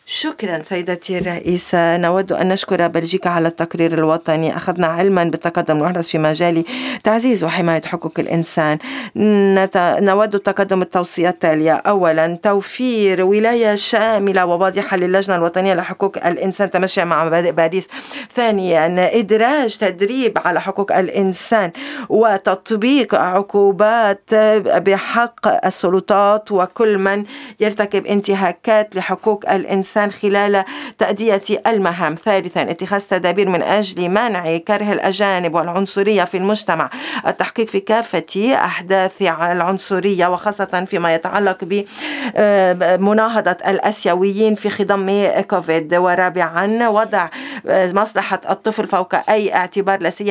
شكرا سيدتي الرئيسة. نود أن نشكر بلجيكا على التقرير الوطني. أخذنا علما بالتقدم المحدث في مجال تعزيز وحماية حقوق الإنسان. نود التقدم التوصيات التالية: أولا، توفير ولاية شاملة وواضحة للجنة الوطنية لحقوق الإنسان تمشيا مع مبادئ باريس. ثانيا، إدراج تدريب على حقوق الإنسان وتطبيق عقوبات بحق السلطات وكل من يرتكب انتهاكات لحقوق الإنسان خلال تأدية المهام. ثالثا، اتخاذ تدابير من أجل منع كره الأجانب والعنصرية في المجتمع. التحقيق في كافة أحداث العنصرية وخاصة فيما يتعلق بمناهضة الآسيويين في خضم كوفيد. ورابعا، وضع مصلحة الطفل فوق أي اعتبار، لا سيما